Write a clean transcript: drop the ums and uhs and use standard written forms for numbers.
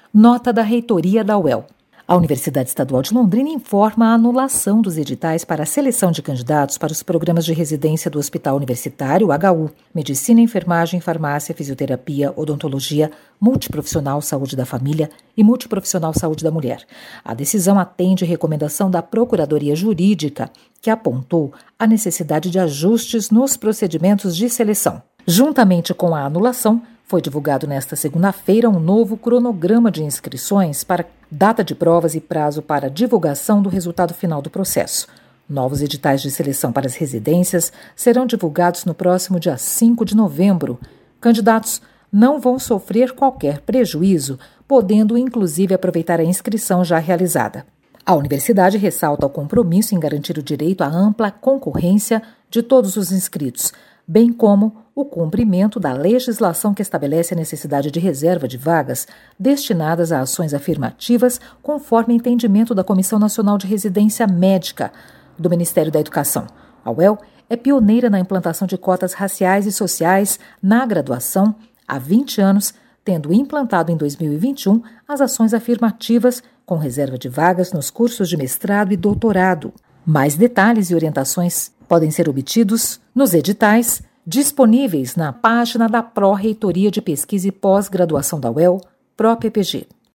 Nota da reitoria da UEL. A Universidade Estadual de Londrina informa a anulação dos editais para a seleção de candidatos para os programas de residência do Hospital Universitário HU, Medicina, Enfermagem, Farmácia, Fisioterapia, Odontologia, Multiprofissional Saúde da Família e Multiprofissional Saúde da Mulher. A decisão atende recomendação da Procuradoria Jurídica, que apontou a necessidade de ajustes nos procedimentos de seleção. Juntamente com a anulação, foi divulgado nesta segunda-feira um novo cronograma de inscrições para data de provas e prazo para divulgação do resultado final do processo. Novos editais de seleção para as residências serão divulgados no próximo dia 5 de novembro. Candidatos não vão sofrer qualquer prejuízo, podendo inclusive aproveitar a inscrição já realizada. A universidade ressalta o compromisso em garantir o direito à ampla concorrência de todos os inscritos, bem como o cumprimento da legislação que estabelece a necessidade de reserva de vagas destinadas a ações afirmativas conforme entendimento da Comissão Nacional de Residência Médica do Ministério da Educação. A UEL é pioneira na implantação de cotas raciais e sociais na graduação há 20 anos, tendo implantado em 2021 as ações afirmativas com reserva de vagas nos cursos de mestrado e doutorado. Mais detalhes e orientações podem ser obtidos nos editais disponíveis na página da Pró-Reitoria de Pesquisa e Pós-Graduação da UEL, ProPPG.